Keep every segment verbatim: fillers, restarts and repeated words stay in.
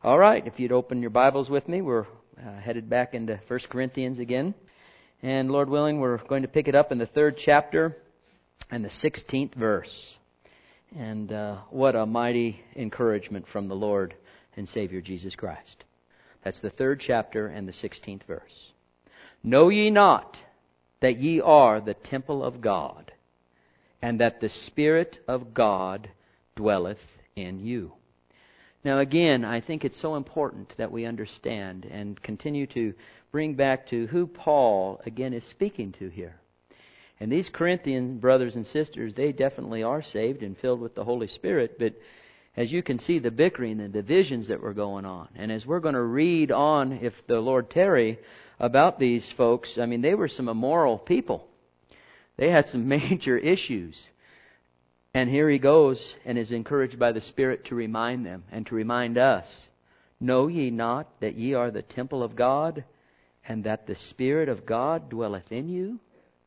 All right, if you'd open your Bibles with me, we're uh, headed back into First Corinthians again. And Lord willing, we're going to pick it up in the third chapter and the sixteenth verse. And uh, what a mighty encouragement from the Lord and Savior Jesus Christ. That's the third chapter and the sixteenth verse. Know ye not that ye are the temple of God, and that the Spirit of God dwelleth in you? Now again, I think it's so important that we understand and continue to bring back to who Paul, again, is speaking to here. And these Corinthian brothers and sisters, they definitely are saved and filled with the Holy Spirit, but as you can see, the bickering, the divisions that were going on. And as we're going to read on, if the Lord tarry, about these folks, I mean, they were some immoral people. They had some major issues. And here he goes and is encouraged by the Spirit to remind them and to remind us, know ye not that ye are the temple of God, and that the Spirit of God dwelleth in you?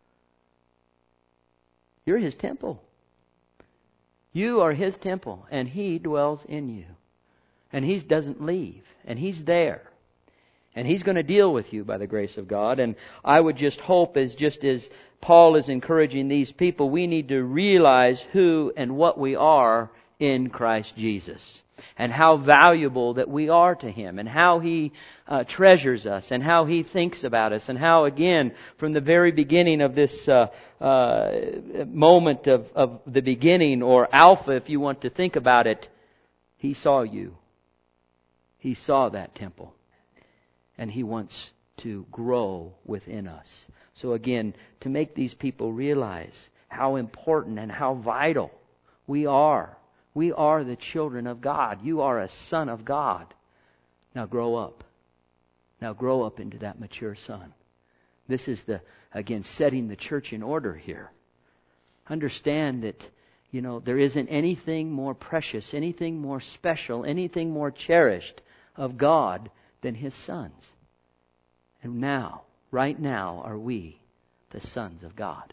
You're His temple. You are His temple, and He dwells in you. And He doesn't leave, and He's there. And He's going to deal with you by the grace of God. And I would just hope, as just as Paul is encouraging these people, we need to realize who and what we are in Christ Jesus. And how valuable that we are to Him. And how He uh, treasures us. And how He thinks about us. And how, again, from the very beginning of this uh, uh, moment of, of the beginning, or Alpha, if you want to think about it, He saw you. He saw that temple. And He wants to grow within us. So again, to make these people realize how important and how vital we are. We are the children of God. You are a son of God. Now grow up. Now grow up into that mature son. This is the, again, setting the church in order here. Understand that, you know, there isn't anything more precious, anything more special, anything more cherished of God than His sons. And now, right now, are we the sons of God.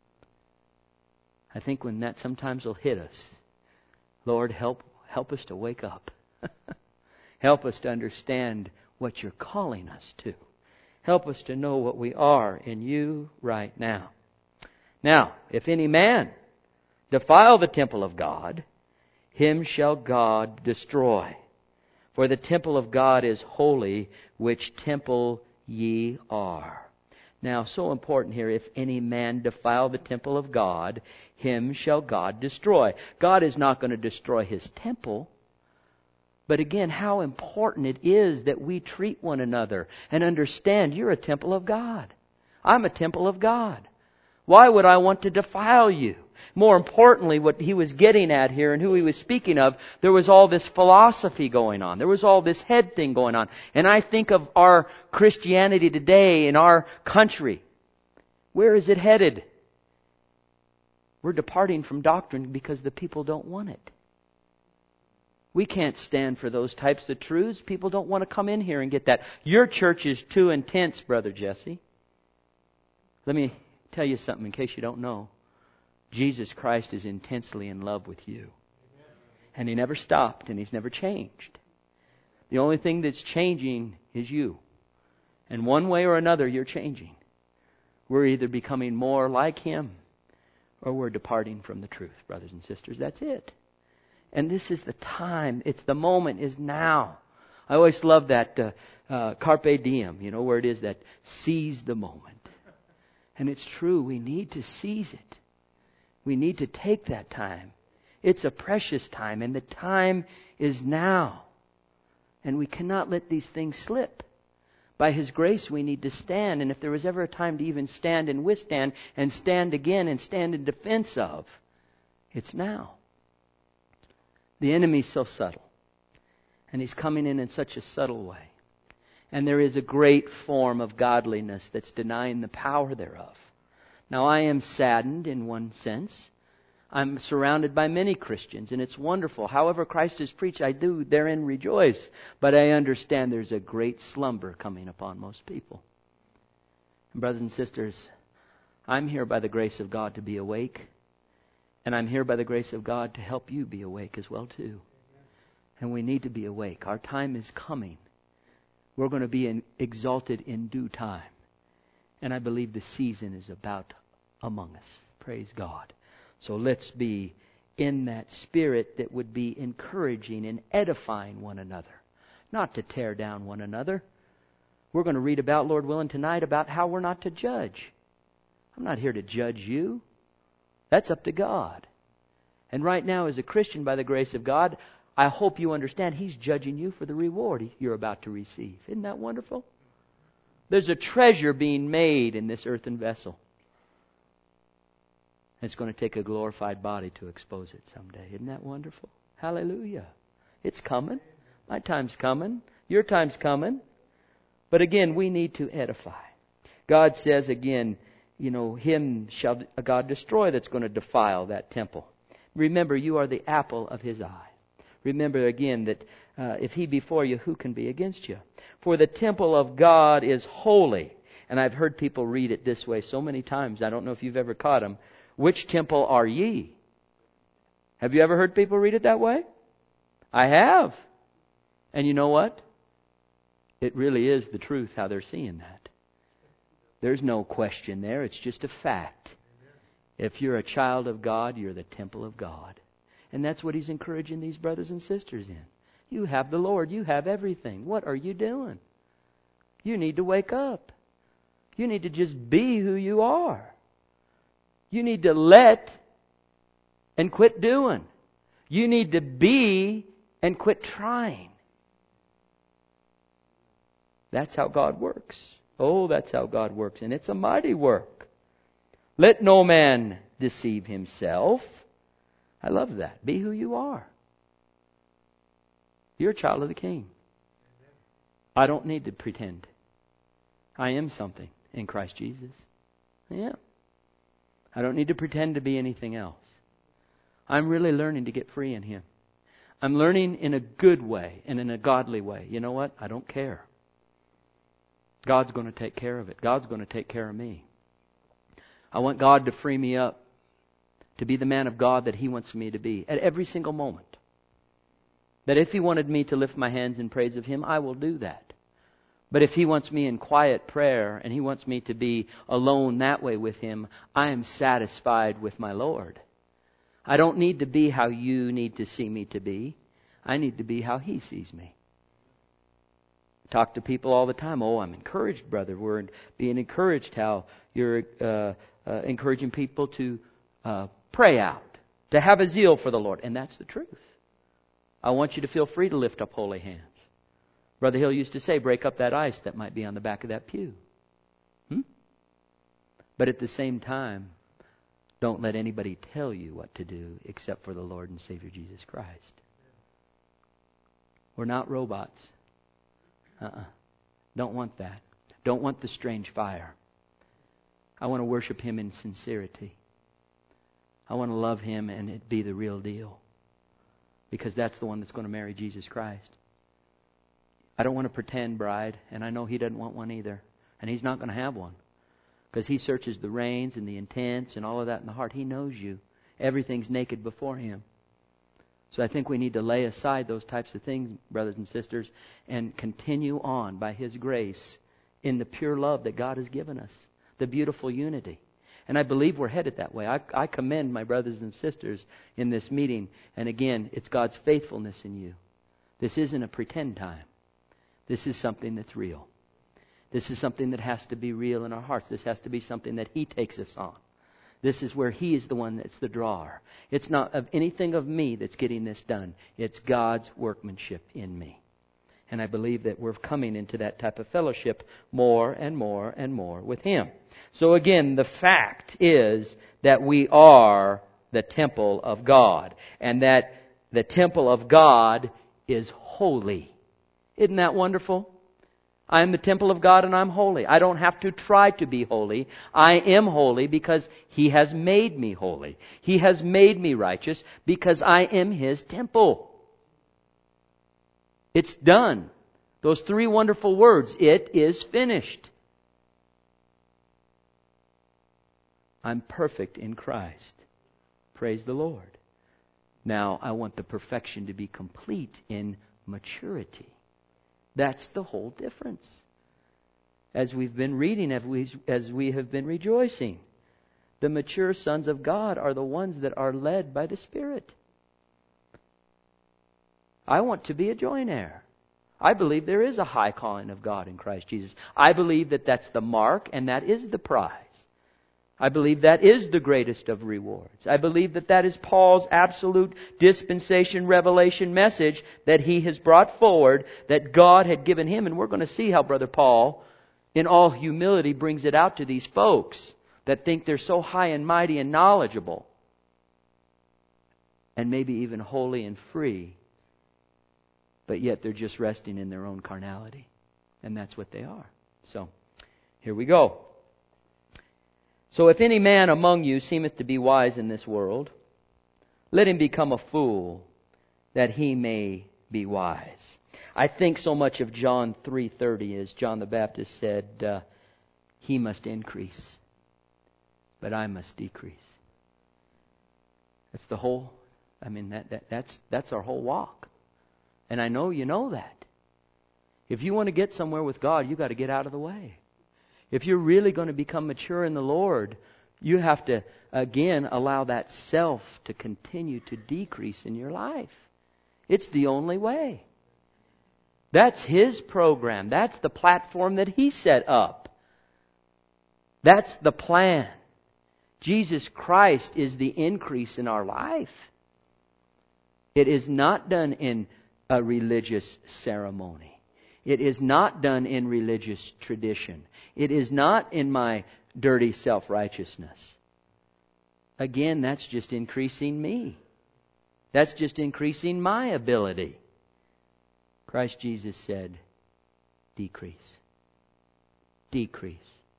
I think when that sometimes will hit us, Lord, help help us to wake up. Help us to understand what You're calling us to. Help us to know what we are in You right now. Now, if any man defile the temple of God, him shall God destroy. For the temple of God is holy, which temple ye are. Now, so important here, if any man defile the temple of God, him shall God destroy. God is not going to destroy His temple. But again, how important it is that we treat one another and understand you're a temple of God. I'm a temple of God. Why would I want to defile you? More importantly, what he was getting at here and who he was speaking of, there was all this philosophy going on. There was all this head thing going on. And I think of our Christianity today in our country. Where is it headed? We're departing from doctrine because the people don't want it. We can't stand for those types of truths. People don't want to come in here and get that. Your church is too intense, Brother Jesse. Let me tell you something in case you don't know. Jesus Christ is intensely in love with you. And He never stopped and He's never changed. The only thing that's changing is you. And one way or another, you're changing. We're either becoming more like Him or we're departing from the truth, brothers and sisters. That's it. And this is the time. It's the moment is now. I always love that uh, uh, carpe diem, you know, where it is that seize the moment. And it's true. We need to seize it. We need to take that time. It's a precious time, and the time is now. And we cannot let these things slip. By His grace, we need to stand. And if there was ever a time to even stand and withstand and stand again and stand in defense of, it's now. The enemy's so subtle. And he's coming in in such a subtle way. And there is a great form of godliness that's denying the power thereof. Now, I am saddened in one sense. I'm surrounded by many Christians, and it's wonderful. However Christ is preached, I do therein rejoice. But I understand there's a great slumber coming upon most people. And brothers and sisters, I'm here by the grace of God to be awake. And I'm here by the grace of God to help you be awake as well too. And we need to be awake. Our time is coming. We're going to be in, exalted in due time. And I believe the season is about among us. Praise God. So let's be in that spirit that would be encouraging and edifying one another. Not to tear down one another. We're going to read about, Lord willing, tonight about how we're not to judge. I'm not here to judge you. That's up to God. And right now, as a Christian, by the grace of God, I hope you understand He's judging you for the reward you're about to receive. Isn't that wonderful? There's a treasure being made in this earthen vessel. It's going to take a glorified body to expose it someday. Isn't that wonderful? Hallelujah. It's coming. My time's coming. Your time's coming. But again, we need to edify. God says again, you know, him shall God destroy that's going to defile that temple. Remember, you are the apple of His eye. Remember again that uh, if He be for you, who can be against you? For the temple of God is holy. And I've heard people read it this way so many times. I don't know if you've ever caught them. Which temple are ye? Have you ever heard people read it that way? I have. And you know what? It really is the truth how they're seeing that. There's no question there. It's just a fact. If you're a child of God, you're the temple of God. And that's what He's encouraging these brothers and sisters in. You have the Lord. You have everything. What are you doing? You need to wake up. You need to just be who you are. You need to let and quit doing. You need to be and quit trying. That's how God works. Oh, that's how God works. And it's a mighty work. Let no man deceive himself. I love that. Be who you are. You're a child of the King. I don't need to pretend. I am something in Christ Jesus. I am. I don't need to pretend to be anything else. I'm really learning to get free in Him. I'm learning in a good way and in a godly way. You know what? I don't care. God's going to take care of it. God's going to take care of me. I want God to free me up to be the man of God that He wants me to be at every single moment. That if He wanted me to lift my hands in praise of Him, I will do that. But if He wants me in quiet prayer and He wants me to be alone that way with Him, I am satisfied with my Lord. I don't need to be how you need to see me to be. I need to be how He sees me. Talk to people all the time. Oh, I'm encouraged, brother. We're being encouraged how you're uh, uh, encouraging people to uh, pray out, to have a zeal for the Lord. And that's the truth. I want you to feel free to lift up holy hands. Brother Hill used to say, break up that ice that might be on the back of that pew. Hmm? But at the same time, don't let anybody tell you what to do except for the Lord and Savior Jesus Christ. We're not robots. Uh-uh. Don't want that. Don't want the strange fire. I want to worship Him in sincerity. I want to love Him and it be the real deal. Because that's the one that's going to marry Jesus Christ. I don't want to pretend bride, and I know He doesn't want one either. And He's not going to have one. Because He searches the reins and the intents and all of that in the heart. He knows you. Everything's naked before Him. So I think we need to lay aside those types of things, brothers and sisters, and continue on by His grace in the pure love that God has given us. The beautiful unity. And I believe we're headed that way. I, I commend my brothers and sisters in this meeting. And again, it's God's faithfulness in you. This isn't a pretend time. This is something that's real. This is something that has to be real in our hearts. This has to be something that He takes us on. This is where He is the one that's the drawer. It's not of anything of me that's getting this done. It's God's workmanship in me. And I believe that we're coming into that type of fellowship more and more and more with Him. So again, the fact is that we are the temple of God. And that the temple of God is holy. Isn't that wonderful? I am the temple of God and I'm holy. I don't have to try to be holy. I am holy because He has made me holy. He has made me righteous because I am His temple. It's done. Those three wonderful words. It is finished. I'm perfect in Christ. Praise the Lord. Now, I want the perfection to be complete in maturity. That's the whole difference. As we've been reading, as we, as we have been rejoicing, the mature sons of God are the ones that are led by the Spirit. I want to be a joint heir. I believe there is a high calling of God in Christ Jesus. I believe that that's the mark and that is the prize. I believe that is the greatest of rewards. I believe that that is Paul's absolute dispensation revelation message that he has brought forward, that God had given him. And we're going to see how Brother Paul, in all humility, brings it out to these folks that think they're so high and mighty and knowledgeable, and maybe even holy and free, but yet they're just resting in their own carnality. And that's what they are. So, here we go. So if any man among you seemeth to be wise in this world, let him become a fool, that he may be wise. I think so much of John three thirty as John the Baptist said, uh, he must increase, but I must decrease. That's the whole, I mean, that, that that's that's our whole walk. And I know you know that. If you want to get somewhere with God, you've got to get out of the way. If you're really going to become mature in the Lord, you have to, again, allow that self to continue to decrease in your life. It's the only way. That's His program. That's the platform that He set up. That's the plan. Jesus Christ is the increase in our life. It is not done in a religious ceremony. It is not done in religious tradition. It is not in my dirty self-righteousness. Again, that's just increasing me. That's just increasing my ability. Christ Jesus said, decrease. Decrease.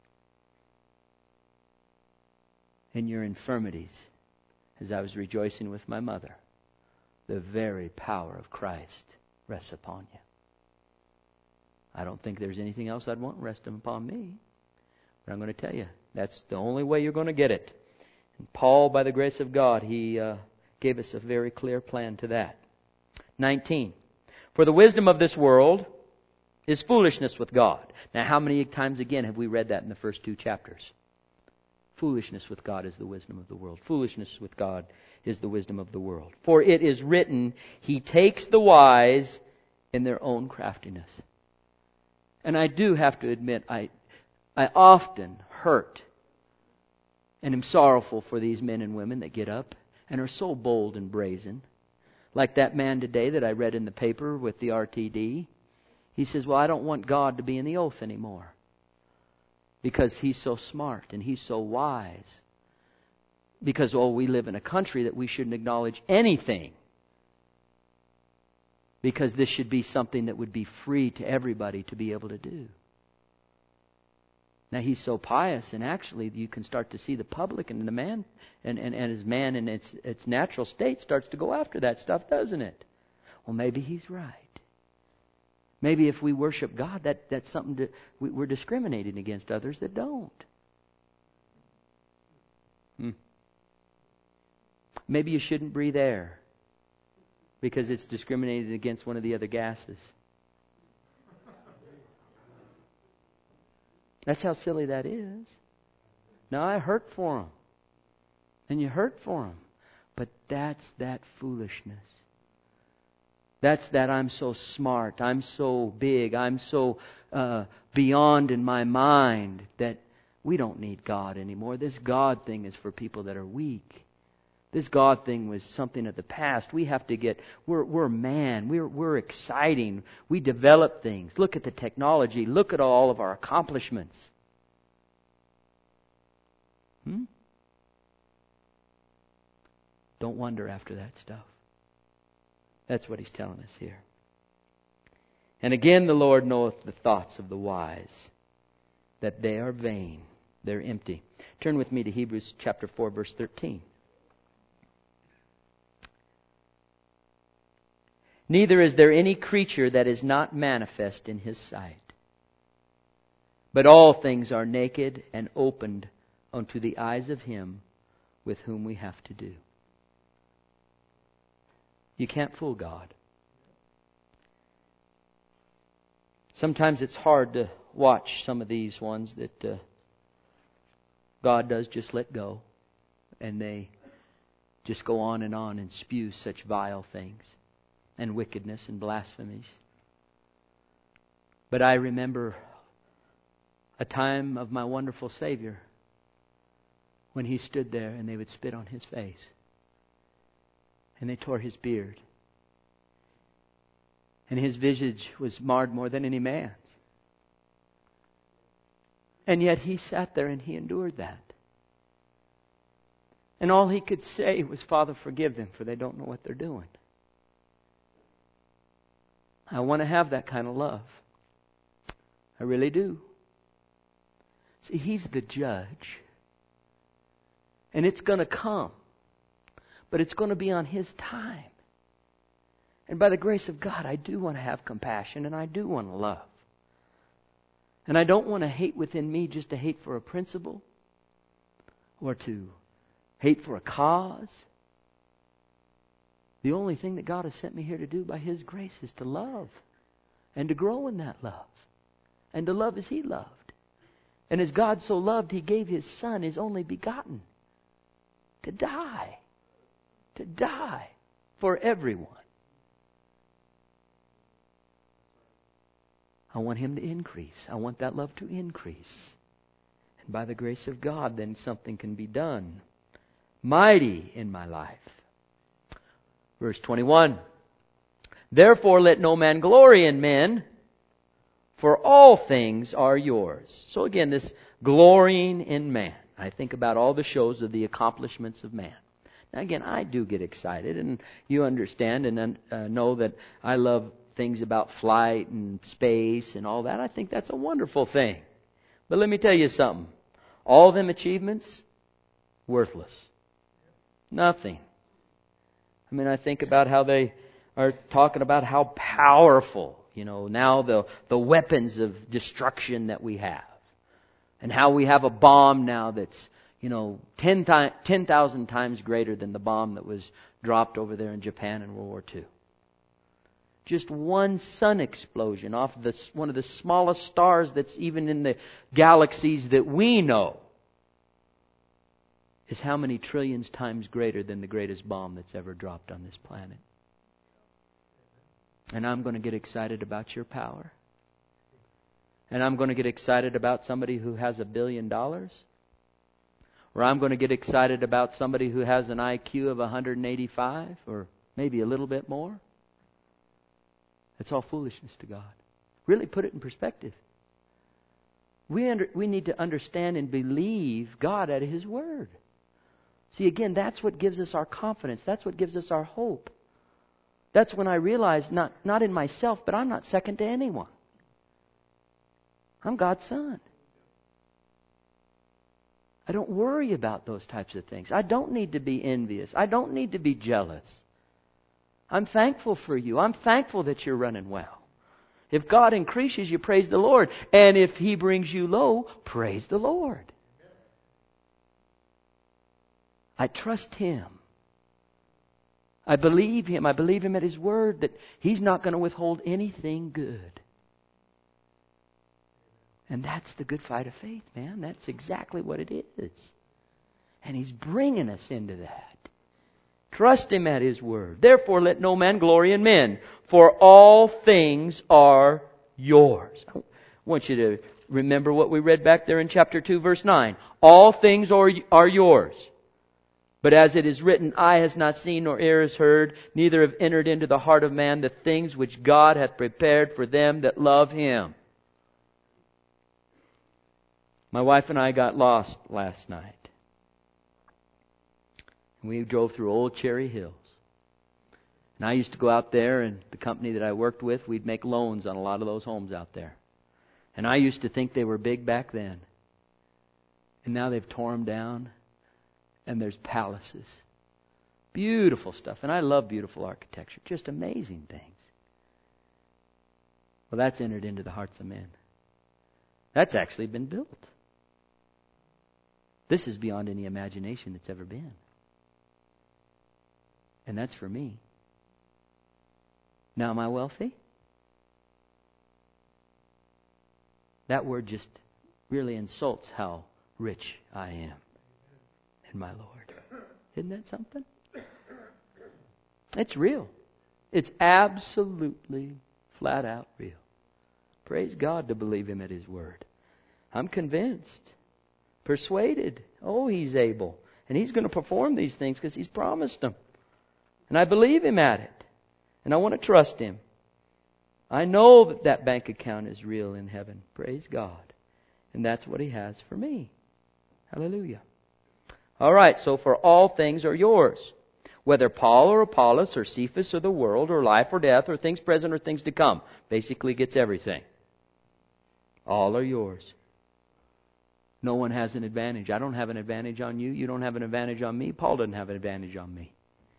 In your infirmities, as I was rejoicing with my mother, the very power of Christ rests upon you. I don't think there's anything else I'd want resting upon me. But I'm going to tell you, that's the only way you're going to get it. And Paul, by the grace of God, he uh, gave us a very clear plan to that. nineteen. For the wisdom of this world is foolishness with God. Now, how many times again have we read that in the first two chapters? Foolishness with God is the wisdom of the world. Foolishness with God is the wisdom of the world. For it is written, He takes the wise in their own craftiness. And I do have to admit, I, I often hurt and am sorrowful for these men and women that get up and are so bold and brazen. Like that man today that I read in the paper with the R T D. He says, well, I don't want God to be in the oath anymore. Because He's so smart and He's so wise. Because, oh, we live in a country that we shouldn't acknowledge anything. Because this should be something that would be free to everybody to be able to do. Now, he's so pious, and actually you can start to see the public and the man, and, and, and his man in its, its natural state starts to go after that stuff, doesn't it? Well, maybe he's right. Maybe if we worship God, that, that's something to, we, we're discriminating against others that don't. Hmm. Maybe you shouldn't breathe air because it's discriminated against one of the other gases. That's how silly that is. Now, I hurt for them. And you hurt for them. But that's that foolishness. That's that I'm so smart, I'm so big, I'm so uh, beyond in my mind that we don't need God anymore. This God thing is for people that are weak. This God thing was something of the past. We have to get, we're, we're man, we're, we're exciting. We develop things. Look at the technology. Look at all of our accomplishments. Hmm? Don't wonder after that stuff. That's what He's telling us here. And again, the Lord knoweth the thoughts of the wise, that they are vain, they're empty. Turn with me to Hebrews chapter four, verse thirteen. Neither is there any creature that is not manifest in His sight. But all things are naked and opened unto the eyes of Him with whom we have to do. You can't fool God. Sometimes it's hard to watch some of these ones that uh, God does just let go. And they just go on and on and spew such vile things and wickedness and blasphemies. But I remember a time of my wonderful Savior when He stood there and they would spit on His face. And they tore His beard. And His visage was marred more than any man's. And yet He sat there and He endured that. And all He could say was, Father, forgive them, for they don't know what they're doing. I want to have that kind of love. I really do. See, He's the judge. And it's going to come. But it's going to be on His time. And by the grace of God, I do want to have compassion and I do want to love. And I don't want to hate within me just to hate for a principle or to hate for a cause. The only thing that God has sent me here to do by His grace is to love and to grow in that love and to love as He loved. And as God so loved, He gave His Son, His only begotten, to die. To die for everyone. I want Him to increase. I want that love to increase. And by the grace of God, then something can be done mighty in my life. Verse twenty-one. Therefore let no man glory in men, for all things are yours. So again, this glorying in man. I think about all the shows of the accomplishments of man. Now again, I do get excited, and you understand and uh, know that I love things about flight and space and all that. I think that's a wonderful thing. But let me tell you something. All them achievements, worthless. Nothing. I mean, I think about how they are talking about how powerful, you know, now the, the weapons of destruction that we have. And how we have a bomb now that's, you know, ten thousand times greater than the bomb that was dropped over there in Japan in World War Two. Just one sun explosion off the, one of the smallest stars that's even in the galaxies that we know is how many trillions times greater than the greatest bomb that's ever dropped on this planet. And I'm going to get excited about your power. And I'm going to get excited about somebody who has a billion dollars. Or I'm going to get excited about somebody who has an I Q of one hundred eighty-five or maybe a little bit more. It's all foolishness to God. Really put it in perspective. We under, we need to understand and believe God at His Word. See, again, that's what gives us our confidence. That's what gives us our hope. That's when I realize, not, not in myself, but I'm not second to anyone. I'm God's son. I don't worry about those types of things. I don't need to be envious. I don't need to be jealous. I'm thankful for you. I'm thankful that you're running well. If God increases you, praise the Lord. And if He brings you low, praise the Lord. I trust Him. I believe Him. I believe Him at His word that He's not going to withhold anything good. And that's the good fight of faith, man. That's exactly what it is. And He's bringing us into that. Trust Him at His word. Therefore, let no man glory in men, for all things are yours. I want you to remember what we read back there in chapter two, verse nine. All things are, are yours. But as it is written, eye has not seen nor ear has heard, neither have entered into the heart of man the things which God hath prepared for them that love Him. My wife and I got lost last night. We drove through Old Cherry Hills. And I used to go out there, and the company that I worked with, we'd make loans on a lot of those homes out there. And I used to think they were big back then. And now they've torn them down, and there's palaces. Beautiful stuff. And I love beautiful architecture. Just amazing things. Well, that's entered into the hearts of men. That's actually been built. This is beyond any imagination that's ever been. And that's for me. Now am I wealthy? That word just really insults how rich I am in my Lord. Isn't that something? It's real. It's absolutely flat out real. Praise God to believe Him at His word. I'm convinced, persuaded. Oh, He's able. And He's going to perform these things because He's promised them. And I believe Him at it. And I want to trust Him. I know that that bank account is real in heaven. Praise God. And that's what He has for me. Hallelujah. All right, so for all things are yours. Whether Paul or Apollos or Cephas or the world or life or death or things present or things to come. Basically gets everything. All are yours. No one has an advantage. I don't have an advantage on you. You don't have an advantage on me. Paul doesn't have an advantage on me.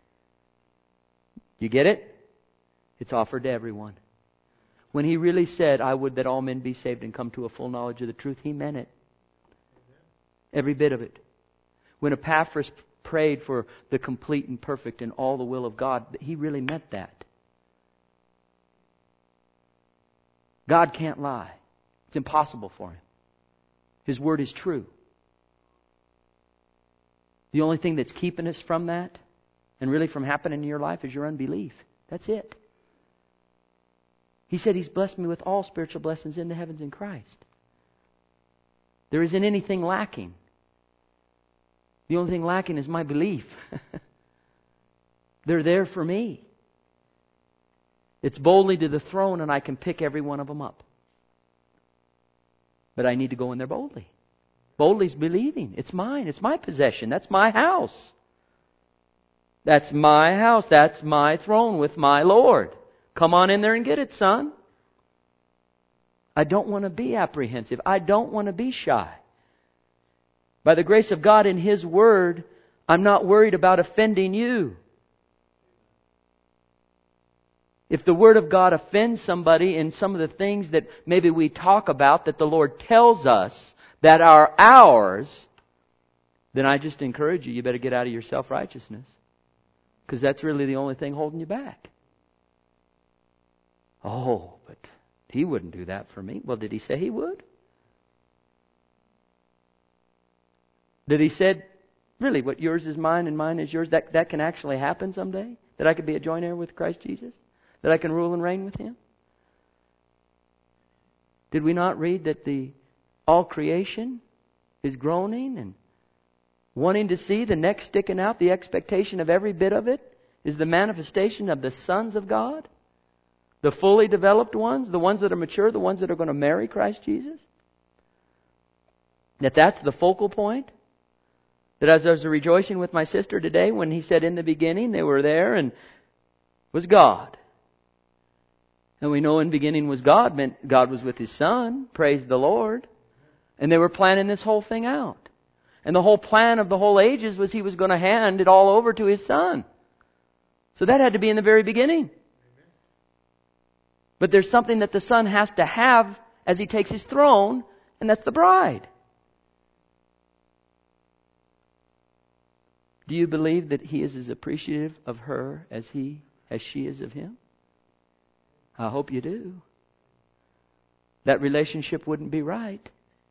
You get it? It's offered to everyone. When he really said, I would that all men be saved and come to a full knowledge of the truth, he meant it. Every bit of it. When Epaphras prayed for the complete and perfect and all the will of God, he really meant that. God can't lie. It's impossible for Him. His word is true. The only thing that's keeping us from that and really from happening in your life is your unbelief. That's it. He said He's blessed me with all spiritual blessings in the heavens in Christ. There isn't anything lacking. The only thing lacking is my belief. They're there for me. It's boldly to the throne and I can pick every one of them up. But I need to go in there boldly. Boldly is believing. It's mine. It's my possession. That's my house. That's my house. That's my throne with my Lord. Come on in there and get it, son. I don't want to be apprehensive. I don't want to be shy. By the grace of God in His Word, I'm not worried about offending you. If the Word of God offends somebody in some of the things that maybe we talk about that the Lord tells us that are ours, then I just encourage you, you better get out of your self-righteousness. Because that's really the only thing holding you back. Oh, but He wouldn't do that for me. Well, did He say He would? Did He say, really, what yours is mine and mine is yours, that, that can actually happen someday? That I could be a joint heir with Christ Jesus? That I can rule and reign with Him? Did we not read that the all creation is groaning and wanting to see the neck sticking out? The expectation of every bit of it is the manifestation of the sons of God. The fully developed ones, the ones that are mature, the ones that are going to marry Christ Jesus. That that's the focal point. That as I was rejoicing with my sister today when he said in the beginning they were there and was God. And we know in the beginning was God meant God was with His Son. Praise the Lord. And they were planning this whole thing out. And the whole plan of the whole ages was He was going to hand it all over to His Son. So that had to be in the very beginning. But there's something that the Son has to have as He takes His throne, and that's the bride. Do you believe that He is as appreciative of her as he, as she is of Him? I hope you do. That relationship wouldn't be right.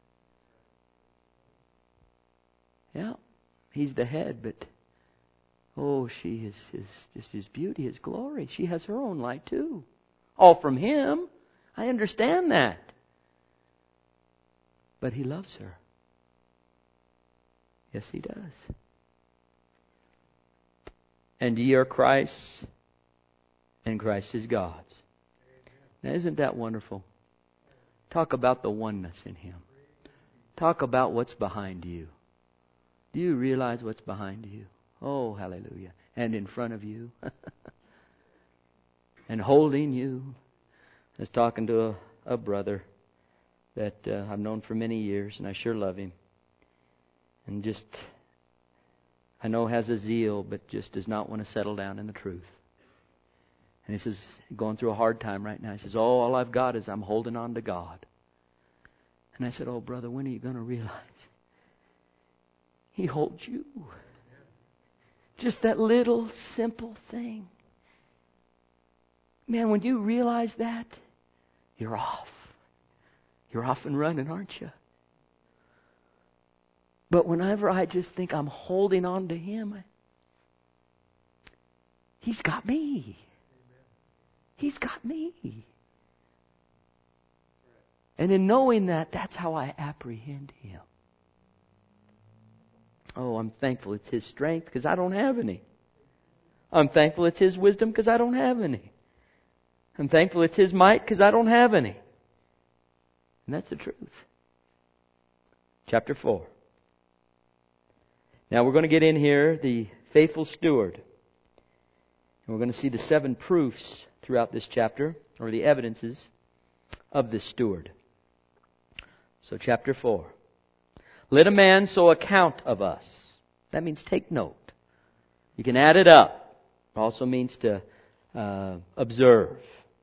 Yeah, He's the head, but oh, she is His, just His beauty, His glory. She has her own light too. All from Him. I understand that. But He loves her. Yes, He does. And ye are Christ's, and Christ is God's. Now, isn't that wonderful? Talk about the oneness in Him. Talk about what's behind you. Do you realize what's behind you? Oh, hallelujah. And in front of you. And holding you. I was talking to a, a brother that uh, I've known for many years, and I sure love him. And just, I know has a zeal, but just does not want to settle down in the truth. And he says, going through a hard time right now. He says, oh, all I've got is I'm holding on to God. And I said, oh, brother, when are you going to realize He holds you? Just that little simple thing. Man, when you realize that, you're off. You're off and running, aren't you? But whenever I just think I'm holding on to Him, He's got me. He's got me. And in knowing that, that's how I apprehend Him. Oh, I'm thankful it's His strength because I don't have any. I'm thankful it's His wisdom because I don't have any. I'm thankful it's His might because I don't have any. And that's the truth. Chapter four. Now we're going to get in here, the faithful steward. And we're going to see the seven proofs throughout this chapter, or the evidences of this steward. So chapter four. Let a man so account of us. That means take note. You can add it up. It also means to uh, observe.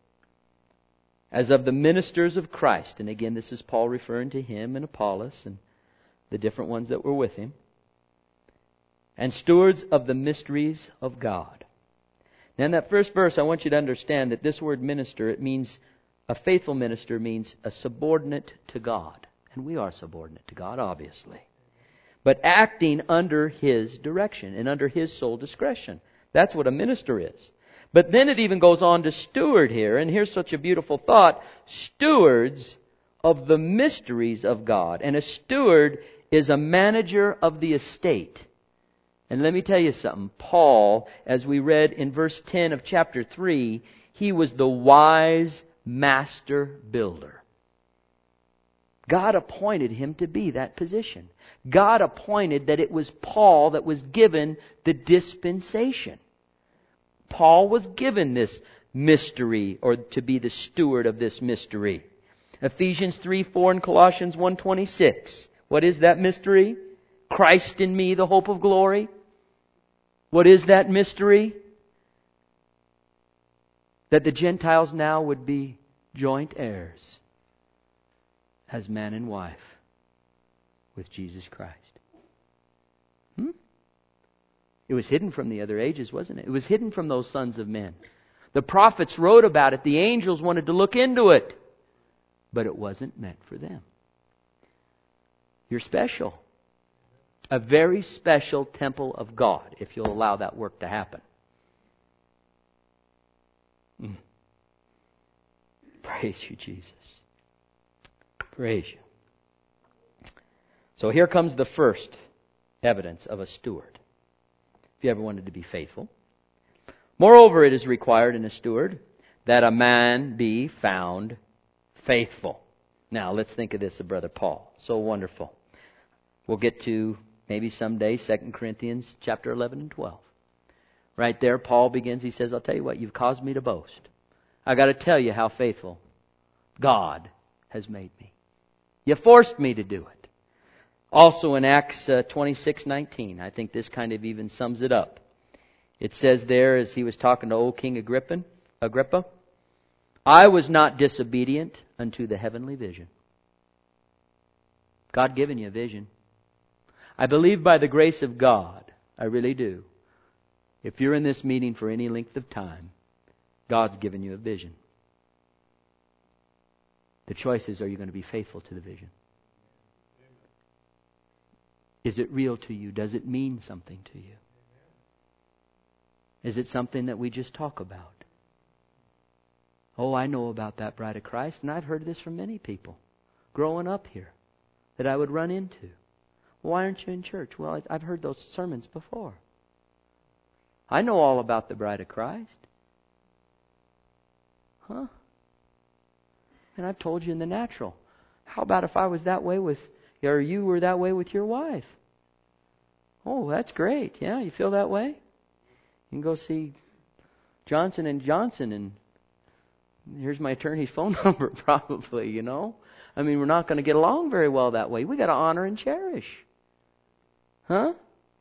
As of the ministers of Christ. And again, this is Paul referring to him and Apollos and the different ones that were with him. And stewards of the mysteries of God. Now in that first verse, I want you to understand that this word minister, it means, a faithful minister means a subordinate to God. And we are subordinate to God, obviously. But acting under His direction and under His sole discretion. That's what a minister is. But then it even goes on to steward here. And here's such a beautiful thought. Stewards of the mysteries of God. And a steward is a manager of the estate. And let me tell you something. Paul, as we read in verse ten of chapter three, he was the wise master builder. God appointed him to be that position. God appointed that it was Paul that was given the dispensation. Paul was given this mystery, or to be the steward of this mystery. Ephesians three four and Colossians one twenty-six. What is that mystery? Christ in me, the hope of glory. What is that mystery? That the Gentiles now would be joint heirs as man and wife with Jesus Christ. Hmm? It was hidden from the other ages, wasn't it? It was hidden from those sons of men. The prophets wrote about it. The angels wanted to look into it. But it wasn't meant for them. You're special. A very special temple of God, if you'll allow that work to happen. Mm. Praise you, Jesus. Praise you. So here comes the first evidence of a steward. If you ever wanted to be faithful. Moreover, it is required in a steward that a man be found faithful. Now, let's think of this of Brother Paul. So wonderful. We'll get to maybe someday Second Corinthians chapter eleven and twelve. Right there, Paul begins. He says, I'll tell you what, you've caused me to boast. I got to tell you how faithful God has made me. You forced me to do it. Also in Acts uh, twenty-six nineteen, I think this kind of even sums it up. It says there, as he was talking to old King Agrippa, Agrippa, I was not disobedient unto the heavenly vision. God given you a vision. I believe by the grace of God, I really do. If you're in this meeting for any length of time, God's given you a vision. The choice is, are you going to be faithful to the vision? Is it real to you? Does it mean something to you? Is it something that we just talk about? Oh, I know about that bride of Christ, and I've heard this from many people growing up here that I would run into. Why aren't you in church? Well, I've heard those sermons before. I know all about the bride of Christ. Huh? And I've told you in the natural. How about if I was that way with, or you were that way with your wife? Oh, that's great. Yeah, you feel that way? You can go see Johnson and Johnson, and here's my attorney's phone number probably, you know. I mean, we're not going to get along very well that way. We got to honor and cherish. Huh?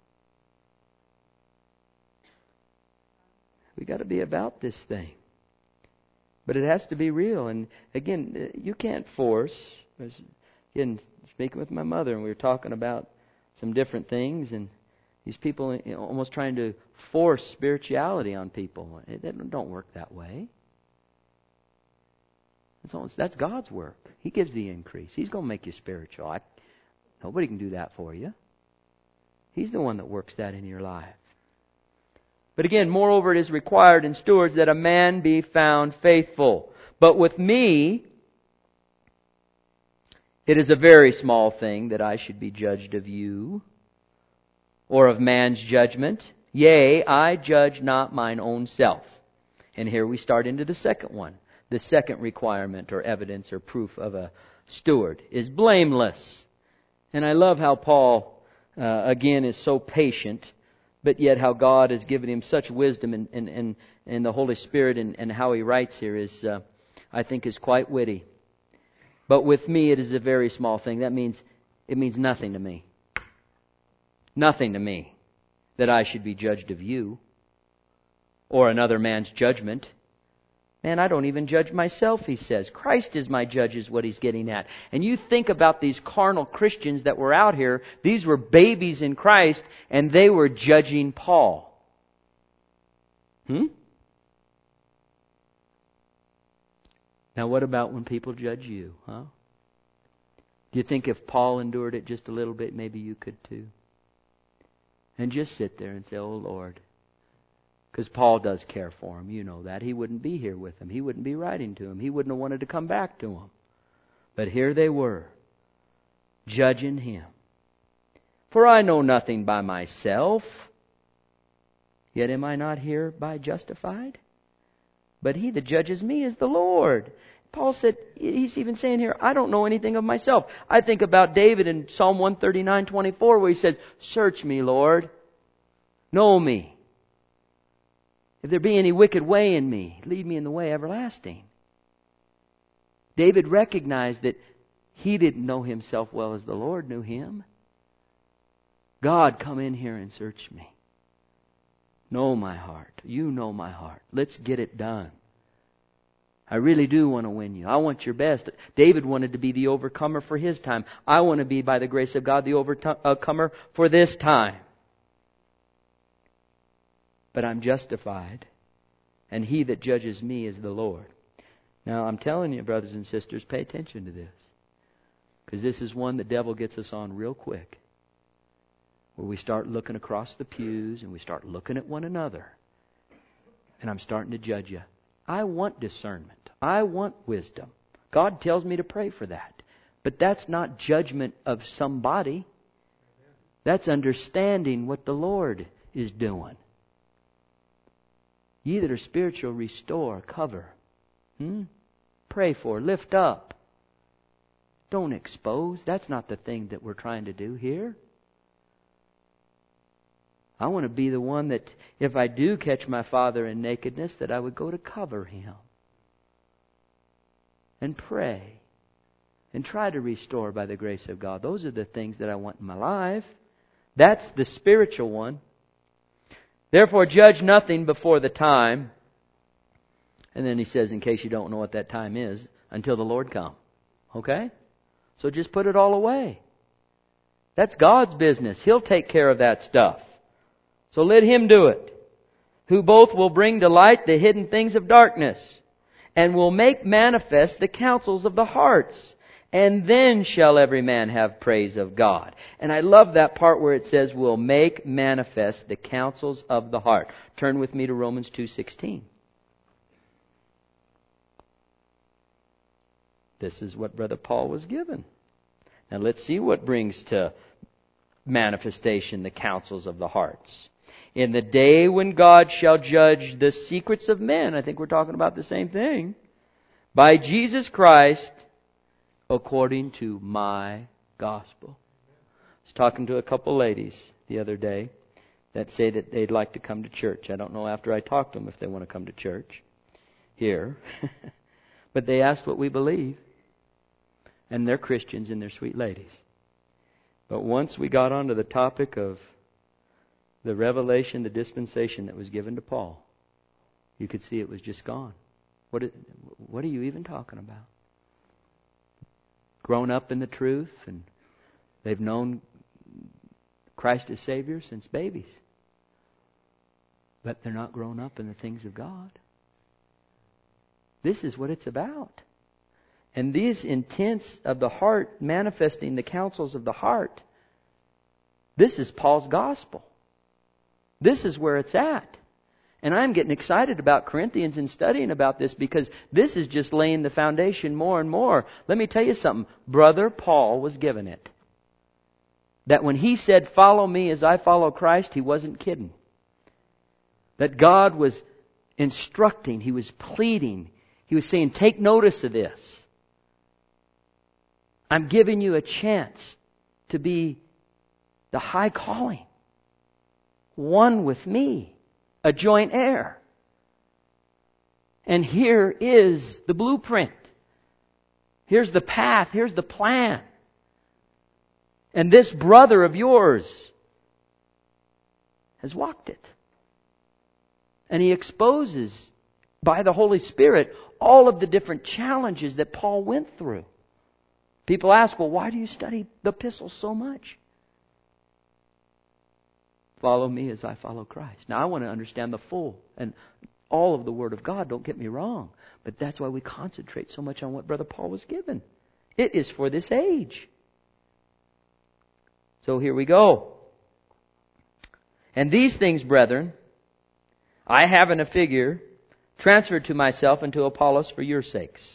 We got to be about this thing. But it has to be real. And again, you can't force. I was, again, speaking with my mother, and we were talking about some different things, and these people, you know, almost trying to force spirituality on people. It don't work that way. That's, all, that's God's work. He gives the increase. He's going to make you spiritual. I, nobody can do that for you. He's the one that works that in your life. But again, moreover, it is required in stewards that a man be found faithful. But with me, it is a very small thing that I should be judged of you, or of man's judgment. Yea, I judge not mine own self. And here we start into the second one. The second requirement or evidence or proof of a steward is blameless. And I love how Paul, uh, again, is so patient, but yet how God has given him such wisdom, and, and, and, and the Holy Spirit, and, and how he writes here is, uh, I think, is quite witty. But with me it is a very small thing. That means, it means nothing to me. Nothing to me that I should be judged of you or another man's judgment. Man, I don't even judge myself, he says. Christ is my judge, is what he's getting at. And you think about these carnal Christians that were out here. These were babies in Christ, and they were judging Paul. Hmm? Now what about when people judge you, huh? Do you think if Paul endured it just a little bit, maybe you could too? And just sit there and say, oh Lord. Because Paul does care for him, you know that. He wouldn't be here with him. He wouldn't be writing to him. He wouldn't have wanted to come back to him. But here they were, judging him. For I know nothing by myself, yet am I not hereby justified? But he that judges me is the Lord. Paul said, he's even saying here, I don't know anything of myself. I think about David in Psalm one thirty-nine twenty-four, where he says, search me, Lord. Know me. If there be any wicked way in me, lead me in the way everlasting. David recognized that he didn't know himself well as the Lord knew him. God, come in here and search me. Know my heart. You know my heart. Let's get it done. I really do want to win you. I want your best. David wanted to be the overcomer for his time. I want to be, by the grace of God, the overcomer for this time. But I'm justified, and he that judges me is the Lord. Now, I'm telling you, brothers and sisters, pay attention to this. Because this is one the devil gets us on real quick. Where we start looking across the pews, and we start looking at one another. And I'm starting to judge you. I want discernment. I want wisdom. God tells me to pray for that. But that's not judgment of somebody. That's understanding what the Lord is doing. Ye that are spiritual, restore, cover. Hmm? Pray for, lift up. Don't expose. That's not the thing that we're trying to do here. I want to be the one that, if I do catch my father in nakedness, that I would go to cover him. And pray. And try to restore by the grace of God. Those are the things that I want in my life. That's the spiritual one. Therefore, judge nothing before the time. And then he says, in case you don't know what that time is, until the Lord come. Okay? So just put it all away. That's God's business. He'll take care of that stuff. So let Him do it. Who both will bring to light the hidden things of darkness, and will make manifest the counsels of the hearts. And then shall every man have praise of God. And I love that part where it says, will make manifest the counsels of the heart. Turn with me to Romans two sixteen. This is what Brother Paul was given. Now let's see what brings to manifestation the counsels of the hearts. In the day when God shall judge the secrets of men, I think we're talking about the same thing, by Jesus Christ, according to my gospel. I was talking to a couple ladies the other day that say that they'd like to come to church. I don't know after I talked to them if they want to come to church here. But they asked what we believe. And they're Christians and they're sweet ladies. But once we got onto the topic of the revelation, the dispensation that was given to Paul, you could see it was just gone. What, what are you even talking about? Grown up in the truth, and they've known Christ as Savior since babies. But they're not grown up in the things of God. This is what it's about. And these intents of the heart, manifesting the counsels of the heart, this is Paul's gospel. This is where it's at. And I'm getting excited about Corinthians and studying about this because this is just laying the foundation more and more. Let me tell you something. Brother Paul was given it. That when he said, follow me as I follow Christ, he wasn't kidding. That God was instructing, He was pleading. He was saying, take notice of this. I'm giving you a chance to be the high calling. One with me. A joint heir. And here is the blueprint. Here's the path. Here's the plan. And this brother of yours has walked it. And he exposes, by the Holy Spirit, all of the different challenges that Paul went through. People ask, well, why do you study the epistles so much? Follow me as I follow Christ. Now, I want to understand the full and all of the Word of God. Don't get me wrong. But that's why we concentrate so much on what Brother Paul was given. It is for this age. So here we go. And these things, brethren, I have in a figure transferred to myself and to Apollos for your sakes,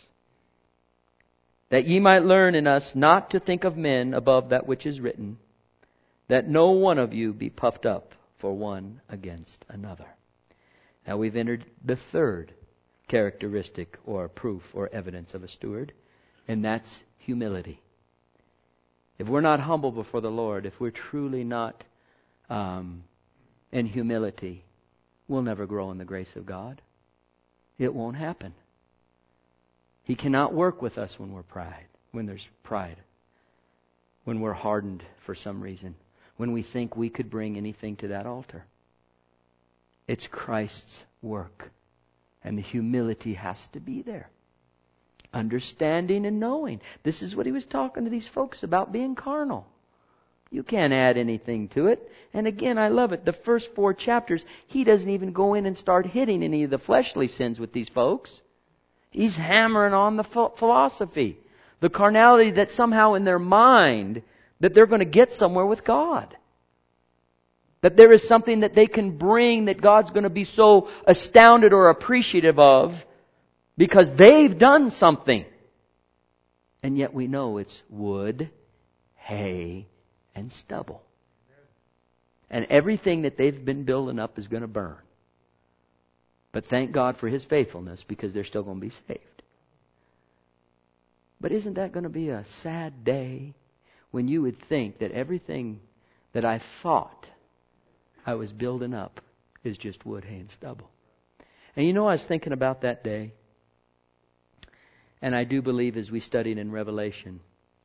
that ye might learn in us not to think of men above that which is written, that no one of you be puffed up for one against another. Now we've entered the third characteristic or proof or evidence of a steward, and that's humility. If we're not humble before the Lord, if we're truly not um, in humility, we'll never grow in the grace of God. It won't happen. He cannot work with us when we're pride, when there's pride, when we're hardened for some reason, when we think we could bring anything to that altar. It's Christ's work. And the humility has to be there. Understanding and knowing. This is what he was talking to these folks about, being carnal. You can't add anything to it. And again, I love it. The first four chapters, he doesn't even go in and start hitting any of the fleshly sins with these folks. He's hammering on the philosophy. The carnality that somehow in their mind that they're going to get somewhere with God. That there is something that they can bring that God's going to be so astounded or appreciative of because they've done something. And yet we know it's wood, hay, and stubble. And everything that they've been building up is going to burn. But thank God for His faithfulness because they're still going to be saved. But isn't that going to be a sad day when you would think that everything that I thought I was building up is just wood, hay, and stubble? And you know, I was thinking about that day. And I do believe as we studied in Revelation.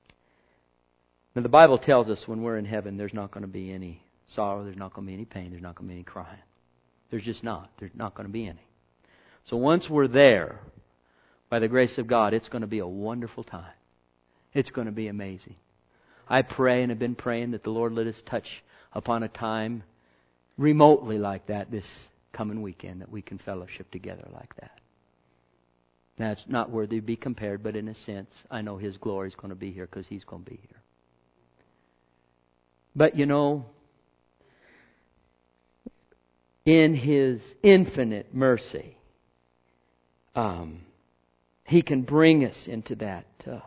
Now the Bible tells us when we're in heaven, there's not going to be any sorrow, there's not going to be any pain, there's not going to be any crying. There's just not. There's not going to be any. So once we're there, by the grace of God, it's going to be a wonderful time. It's going to be amazing. I pray and have been praying that the Lord let us touch upon a time remotely like that this coming weekend, that we can fellowship together like that. Now, it's not worthy to be compared, but in a sense, I know His glory is going to be here because He's going to be here. But you know, in His infinite mercy, um, He can bring us into that uh,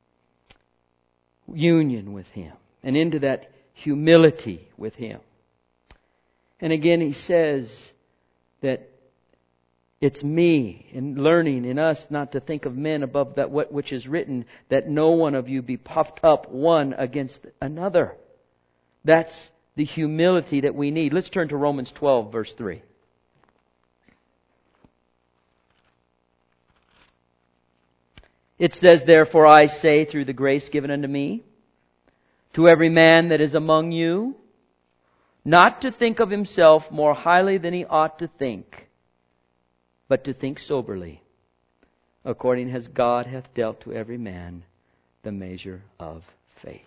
union with Him and into that humility with Him. And again, He says that it's me in learning in us not to think of men above that what which is written, that no one of you be puffed up one against another. That's the humility that we need. Let's turn to Romans twelve, verse three. It says, therefore I say through the grace given unto me, to every man that is among you, not to think of himself more highly than he ought to think, but to think soberly, according as God hath dealt to every man the measure of faith.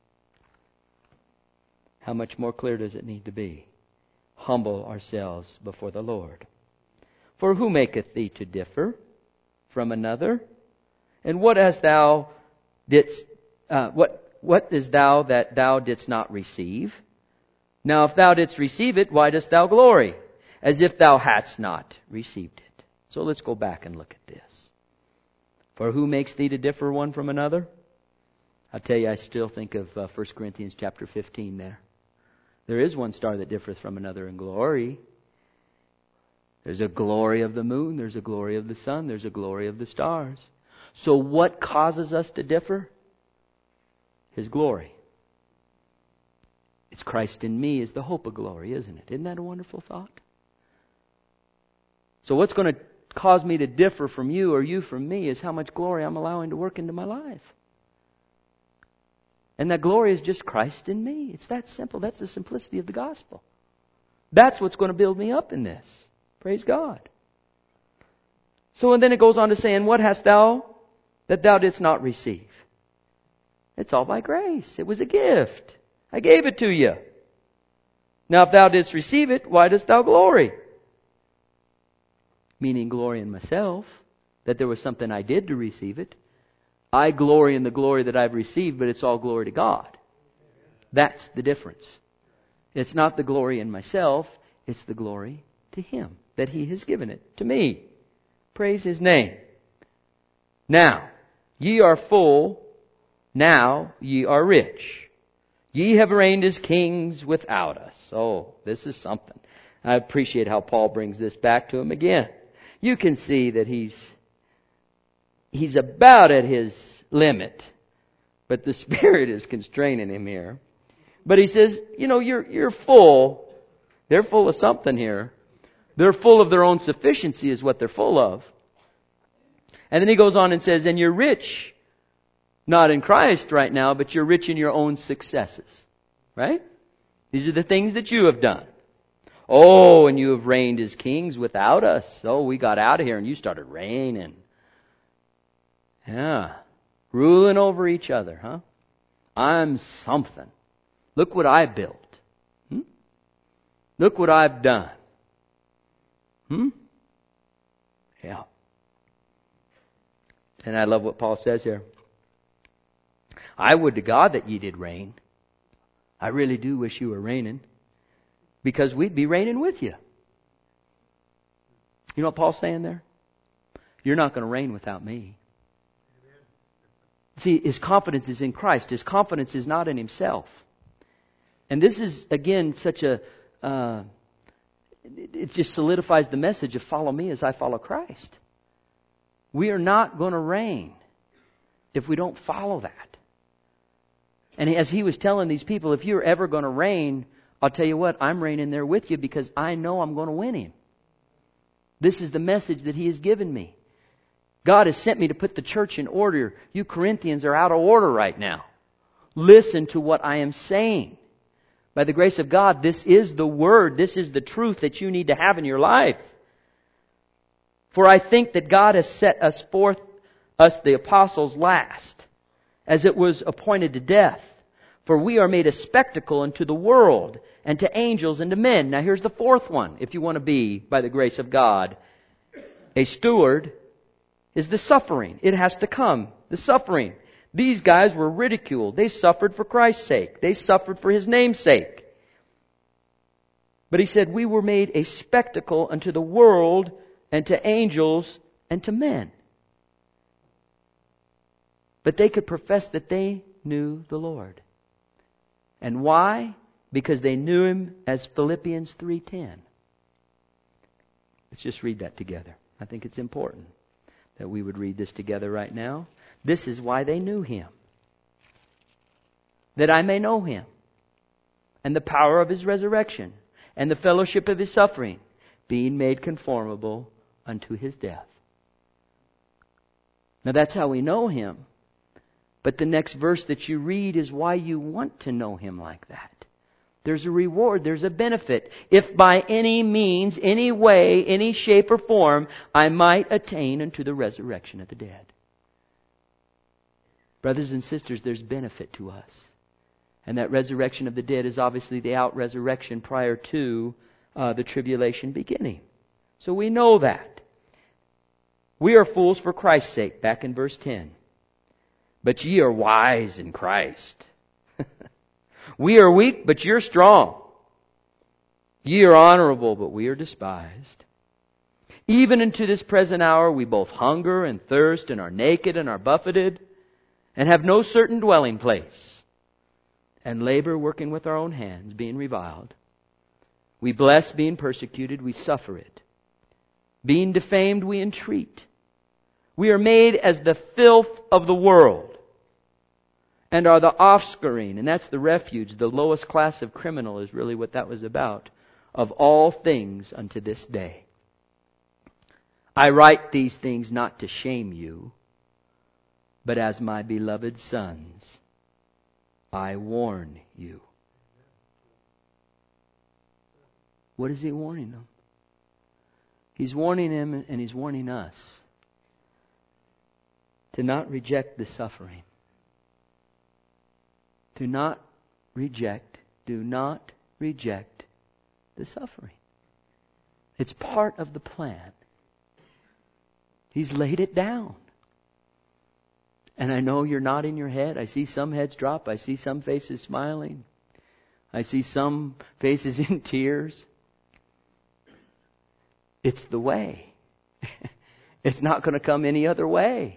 How much more clear does it need to be? Humble ourselves before the Lord. For who maketh thee to differ from another? And what hast thou didst, uh, what, what is thou that thou didst not receive? Now if thou didst receive it, why dost thou glory? As if thou hadst not received it. So let's go back and look at this. For who makes thee to differ one from another? I'll tell you, I still think of uh, First Corinthians chapter fifteen there. There is one star that differeth from another in glory. There's a glory of the moon, there's a glory of the sun, there's a glory of the stars. So what causes us to differ? His glory. It's Christ in me is the hope of glory, isn't it? Isn't that a wonderful thought? So what's going to cause me to differ from you or you from me is how much glory I'm allowing to work into my life. And that glory is just Christ in me. It's that simple. That's the simplicity of the gospel. That's what's going to build me up in this. Praise God. So and then it goes on to say, and what hast thou that thou didst not receive? It's all by grace. It was a gift. I gave it to you. Now if thou didst receive it, why dost thou glory? Meaning glory in myself, that there was something I did to receive it. I glory in the glory that I've received, but it's all glory to God. That's the difference. It's not the glory in myself, it's the glory to Him, that He has given it to me. Praise His name. Now, ye are full, now ye are rich. Ye have reigned as kings without us. Oh, this is something. I appreciate how Paul brings this back to him again. You can see that he's he's about at his limit, but the Spirit is constraining him here. But he says, you know, you're you're full. They're full of something here. They're full of their own sufficiency is what they're full of. And then he goes on and says, and you're rich, not in Christ right now, but you're rich in your own successes. Right? These are the things that you have done. Oh, and you have reigned as kings without us. Oh, we got out of here and you started reigning. Yeah. Ruling over each other, huh? I'm something. Look what I built. Hmm? Look what I've done. Hmm? Yeah. And I love what Paul says here. I would to God that ye did reign. I really do wish you were reigning. Because we'd be reigning with you. You know what Paul's saying there? You're not going to reign without me. See, his confidence is in Christ. His confidence is not in himself. And this is, again, such a... Uh, it just solidifies the message of follow me as I follow Christ. We are not going to reign if we don't follow that. And as he was telling these people, if you're ever going to reign, I'll tell you what, I'm reigning there with you because I know I'm going to win him. This is the message that he has given me. God has sent me to put the church in order. You Corinthians are out of order right now. Listen to what I am saying. By the grace of God, this is the word. This is the truth that you need to have in your life. For I think that God has set us forth, us the apostles, last, as it was appointed to death. For we are made a spectacle unto the world, and to angels, and to men. Now here's the fourth one, if you want to be, by the grace of God, a steward, is the suffering. It has to come. The suffering. These guys were ridiculed. They suffered for Christ's sake. They suffered for His name's sake. But he said, we were made a spectacle unto the world, and to angels, and to men. But they could profess that they knew the Lord. And why? Because they knew Him as Philippians three ten. Let's just read that together. I think it's important that we would read this together right now. This is why they knew Him. That I may know Him, and the power of His resurrection, and the fellowship of His suffering, being made conformable unto His death. Now that's how we know Him. But the next verse that you read is why you want to know Him like that. There's a reward, there's a benefit. If by any means, any way, any shape or form, I might attain unto the resurrection of the dead. Brothers and sisters, there's benefit to us. And that resurrection of the dead is obviously the out-resurrection prior to uh, the tribulation beginning. So we know that. We are fools for Christ's sake, back in verse ten. But ye are wise in Christ. We are weak, but you're strong. Ye are honorable, but we are despised. Even into this present hour we both hunger and thirst and are naked and are buffeted and have no certain dwelling place, and labor working with our own hands, being reviled. We bless, being persecuted, we suffer it. Being defamed, we entreat. We are made as the filth of the world, and are the offscouring, and that's the refuge, the lowest class of criminal is really what that was about, of all things unto this day. I write these things not to shame you, but as my beloved sons, I warn you. What is He warning them? He's warning them, and He's warning us to not reject the suffering. Do not reject, do not reject the suffering. It's part of the plan. He's laid it down. And I know you're nodding your head. I see some heads drop. I see some faces smiling. I see some faces in tears. It's the way. It's not going to come any other way.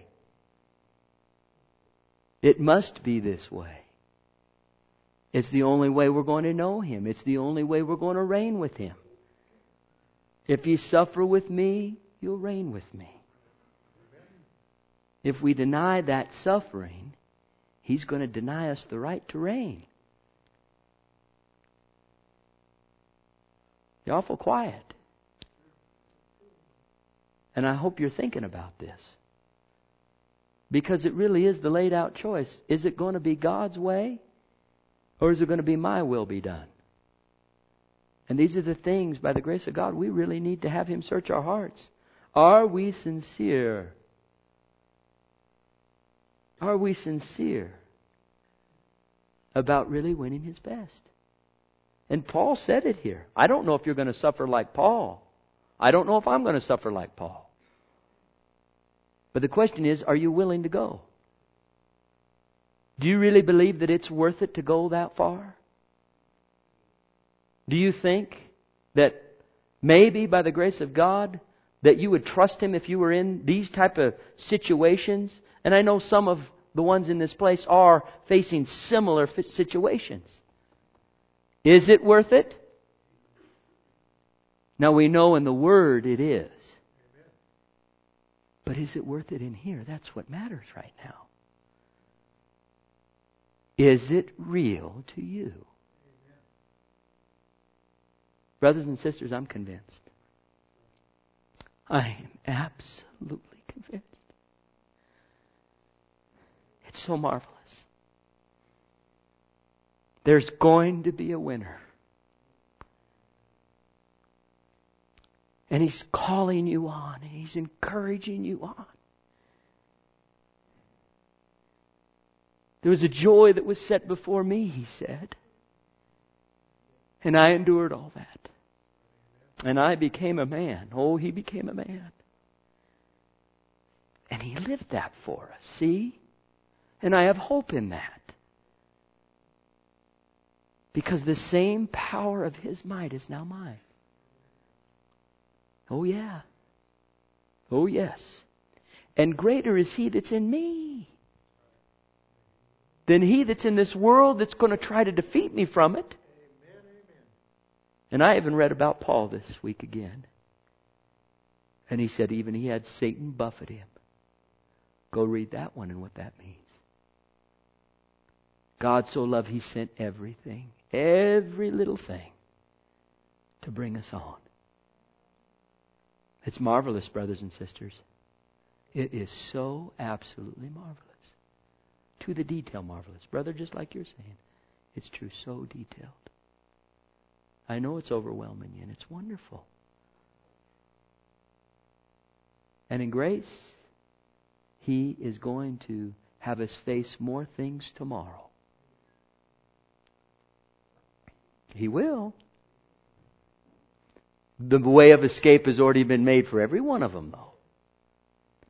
It must be this way. It's the only way we're going to know Him. It's the only way we're going to reign with Him. If you suffer with me, you'll reign with me. If we deny that suffering, He's going to deny us the right to reign. You're awful quiet. And I hope you're thinking about this. Because it really is the laid out choice. Is it going to be God's way? Or is it going to be my will be done? And these are the things, by the grace of God, we really need to have Him search our hearts. Are we sincere? Are we sincere about really winning His best? And Paul said it here. I don't know if you're going to suffer like Paul. I don't know if I'm going to suffer like Paul. But the question is, are you willing to go? Do you really believe that it's worth it to go that far? Do you think that maybe by the grace of God that you would trust Him if you were in these type of situations? And I know some of the ones in this place are facing similar situations. Is it worth it? Now we know in the Word it is. But is it worth it in here? That's what matters right now. Is it real to you? Brothers and sisters, I'm convinced. I am absolutely convinced. It's so marvelous. There's going to be a winner. And He's calling you on. And He's encouraging you on. There was a joy that was set before me, He said. And I endured all that. And I became a man. Oh, He became a man. And He lived that for us. See? And I have hope in that. Because the same power of His might is now mine. Oh, yeah. Oh, yes. And greater is He that's in me than he that's in this world that's going to try to defeat me from it. Amen, amen. And I even read about Paul this week again. And he said even he had Satan buffet him. Go read that one and what that means. God so loved He sent everything, every little thing to bring us on. It's marvelous, brothers and sisters. It is so absolutely marvelous. To the detail marvelous. Brother, just like you're saying, it's true, so detailed. I know it's overwhelming you, and it's wonderful. And in grace, He is going to have us face more things tomorrow. He will. The way of escape has already been made for every one of them, though.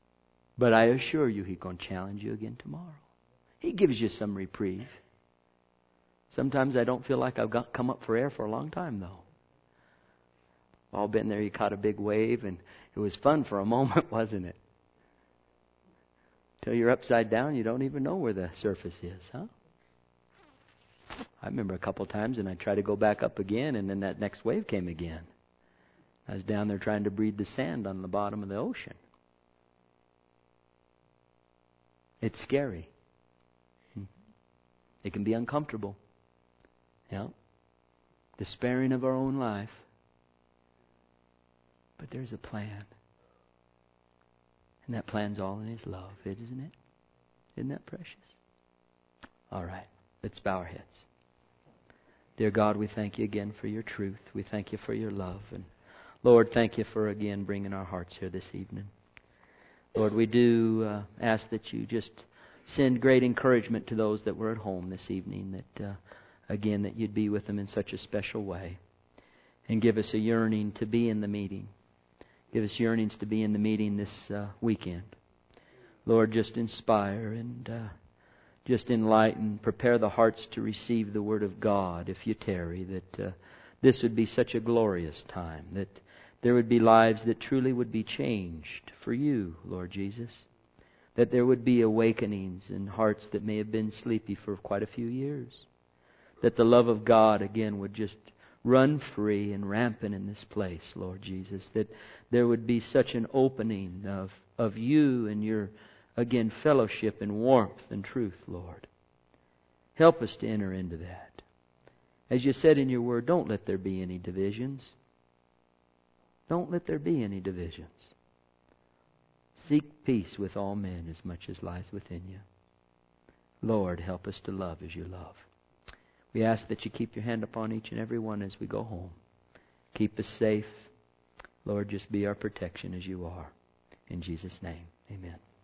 But I assure you, He's going to challenge you again tomorrow. He gives you some reprieve. Sometimes I don't feel like I've got come up for air for a long time, though. All been there, you caught a big wave, and it was fun for a moment, wasn't it? Till you're upside down, you don't even know where the surface is, huh? I remember a couple times, and I tried to go back up again, and then that next wave came again. I was down there trying to breathe the sand on the bottom of the ocean. It's scary. It can be uncomfortable. Yeah. Despairing of our own life. But there's a plan. And that plan's all in His love, isn't it? Isn't that precious? All right. Let's bow our heads. Dear God, we thank You again for Your truth. We thank You for Your love. And Lord, thank You for again bringing our hearts here this evening. Lord, we do uh, ask that You just send great encouragement to those that were at home this evening. That uh, again, that You'd be with them in such a special way. And give us a yearning to be in the meeting. Give us yearnings to be in the meeting this uh, weekend. Lord, just inspire and uh, just enlighten, prepare the hearts to receive the Word of God if You tarry, that uh, this would be such a glorious time, that there would be lives that truly would be changed for You, Lord Jesus, that there would be awakenings in hearts that may have been sleepy for quite a few years, that the love of God again would just run free and rampant in this place, Lord Jesus, that there would be such an opening of, of You and Your, again, fellowship and warmth and truth, Lord. Help us to enter into that. As You said in Your Word, don't let there be any divisions. Don't let there be any divisions. Seek peace with all men as much as lies within You. Lord, help us to love as You love. We ask that You keep Your hand upon each and every one as we go home. Keep us safe. Lord, just be our protection as You are. In Jesus' name, amen.